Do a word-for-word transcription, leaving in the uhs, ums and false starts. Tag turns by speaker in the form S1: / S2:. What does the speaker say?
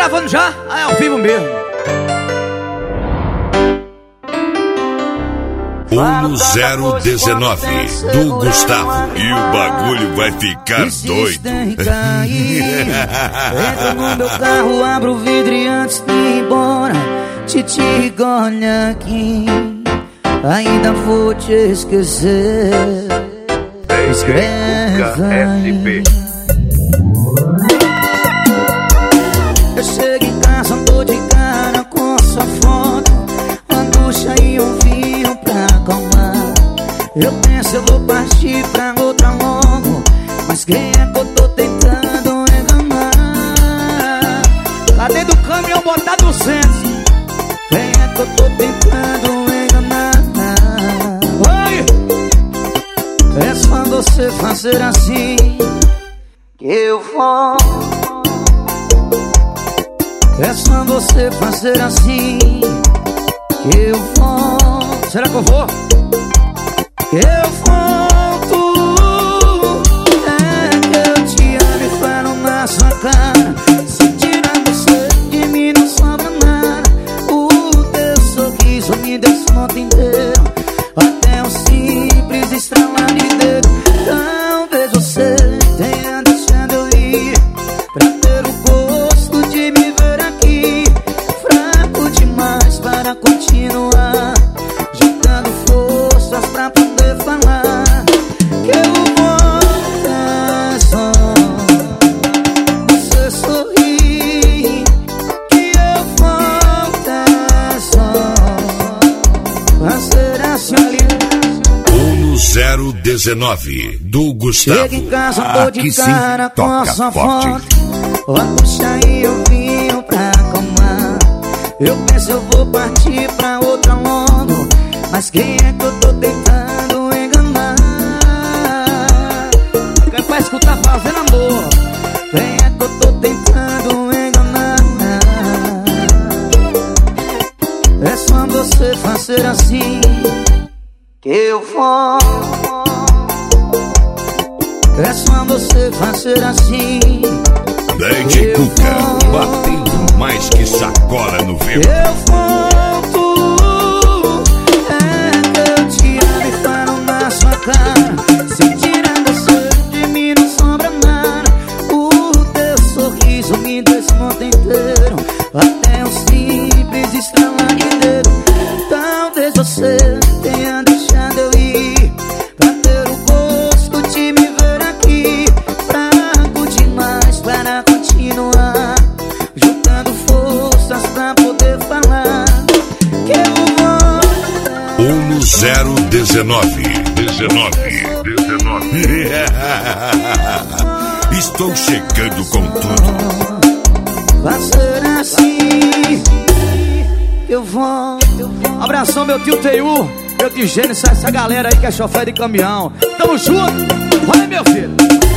S1: gravando já? Ah, é ao vivo mesmo.
S2: um zero dezenove do Gustavo. E o bagulho vai ficar doido.
S3: Entra no meu carro, abro o vidro e antes de ir embora te digo, olha aqui, ainda vou te esquecer. Escreve aí. Eu chego em casa, tô de cara com sua foto, uma ducha e um vinho pra acalmar. Eu penso, eu vou partir pra outra logo, mas quem é que eu tô tentando enganar?
S1: Lá dentro do caminhão botado no centro.
S3: Quem é que eu tô tentando enganar?
S1: Oi!
S3: É só você fazer assim que eu vou. É só você fazer assim que eu vou.
S1: Será que eu vou?
S3: Que eu volto. É que eu te amo e falo na sua cara. Se tirar você de mim não sobra nada. O teu sorriso me desmonta inteiro, até um simples estralar de dedo. Talvez você tenha deixado eu ir pra ter o gosto de me ver aqui. Fraco demais para continuar, juntando forças pra poder falar. Que eu volto é só você sorrir. Que eu volto é só fazer assim ali.
S2: um zero dezenove do Gustavo.
S3: Chega em casa, tô de
S2: Aqui sim,
S3: cara com a
S2: toca
S3: sua
S2: forte.
S3: foto, a puxa e eu vinho pra acalmar. Eu penso, eu vou partir pra outra logo, mas quem é que eu tô tentando enganar?
S1: Quem é pra escutar fazendo amor?
S3: Quem é que eu tô tentando enganar? É só você fazer assim que eu vou. É só você fazer assim
S2: D J Cuca, batendo mais que sacola no vento.
S3: eu volto. É que eu te amo e falo na sua cara. Se tirar você de mim não sobra nada. O teu sorriso me desmonta inteiro, até um simples estralar de dedo. Talvez você tenha deixado eu ir pra ter o gosto de me ver aqui. Fraco demais para continuar, juntando forças pra poder falar. Que eu vou.
S2: um zero dezenove. dezenove. dezenove. Estou chegando com tudo.
S3: Fazer assim que eu vou.
S1: Abração, meu tio Teiu, meu tio Gênesis, essa galera aí que é chofer de caminhão. Tamo junto. Vai, meu filho.